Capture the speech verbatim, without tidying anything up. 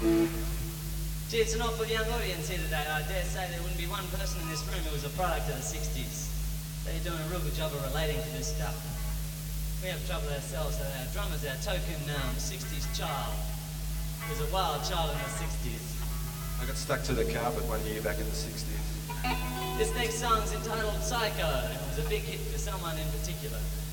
Gee, it's an awful young audience here today. I dare say there wouldn't be one person in this room who was a product of the sixties. They're doing a real good job of relating to this stuff. We have trouble ourselves. Uh, our drummer's our token um, sixties child. He was a wild child in the sixties. I got stuck to the carpet one year back in the sixties. This next song's entitled Psycho. It was a big hit for someone in particular.